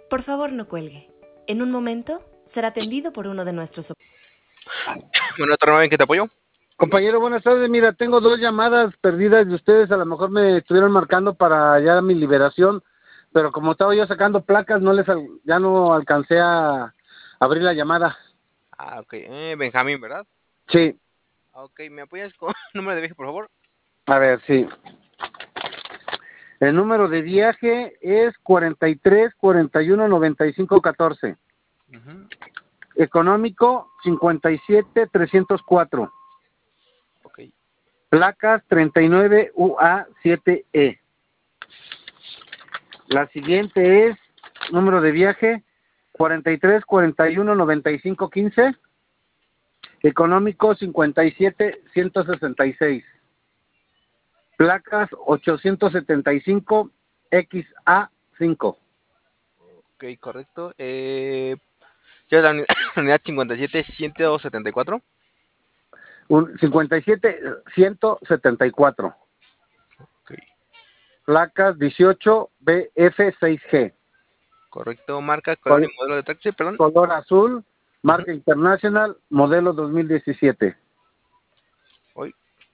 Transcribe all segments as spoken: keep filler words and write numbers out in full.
Por favor, no cuelgue. En un momento será atendido por uno de nuestros... Bueno, otra ¿en qué te apoyo? Compañero, buenas tardes. Mira, tengo dos llamadas perdidas de ustedes. A lo mejor me estuvieron marcando para ya mi liberación, pero como estaba yo sacando placas, no les al- ya no alcancé a abrir la llamada. Ah, ok. Eh, Benjamín, ¿verdad? Sí, Ok, ¿me apoyas con número de viaje, por favor? a ver, sí. El número de viaje es cuarenta y tres, cuarenta y uno, noventa y cinco, catorce. Ujú. Económico, cincuenta y siete, trescientos cuatro. Ok. Placas, treinta y nueve U A siete E. La siguiente es número de viaje cuarenta y tres, cuarenta y uno, noventa y cinco, quince. Económico cincuenta y siete, ciento sesenta y seis. Placas ochocientos setenta y cinco X A cinco. Ok, correcto. Eh, ¿qué es la uni- unidad cincuenta y siete, ciento setenta y cuatro? Un cincuenta y siete, ciento setenta y cuatro. Ok, Placas dieciocho B F seis G. correcto. Marca, color y Col- modelo de taxi, perdón. color azul, Ujú. marca International, modelo dos mil diecisiete. Hoy.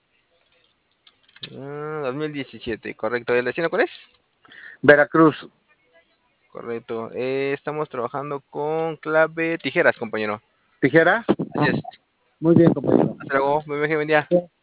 Ah, dos mil diecisiete, correcto. ¿El destino cuál es? Veracruz. Correcto. Eh, estamos trabajando con clave tijeras, compañero. ¿Tijera? Así es. Muy bien, compañero. Hasta luego. Buen viaje, buen día.